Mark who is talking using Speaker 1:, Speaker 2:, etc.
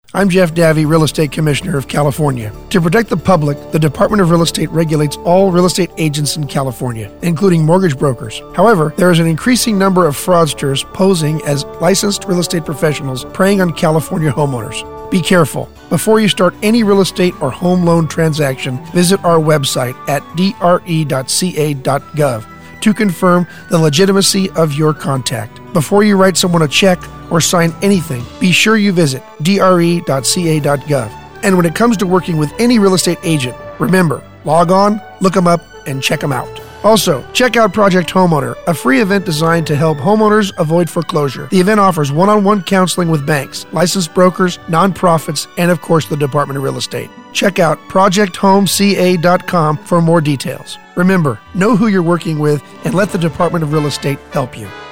Speaker 1: I'm Jeff Davey, Real Estate Commissioner of California. To protect the public, the Department of Real Estate regulates all real estate agents in California, including mortgage brokers. However, there is an increasing number of fraudsters posing as licensed real estate professionals preying on California homeowners. Be careful. Before you start any real estate or home loan transaction, visit our website at dre.ca.gov to confirm the legitimacy of your contact. Before you write someone a check or sign anything, be sure you visit dre.ca.gov. And when it comes to working with any real estate agent, remember, log on, look them up, and check them out. Also, check out Project Homeowner, a free event designed to help homeowners avoid foreclosure. The event offers one-on-one counseling with banks, licensed brokers, nonprofits, and of course the Department of Real Estate. Check out projecthomeca.com for more details. Remember, know who you're working with and let the Department of Real Estate help you.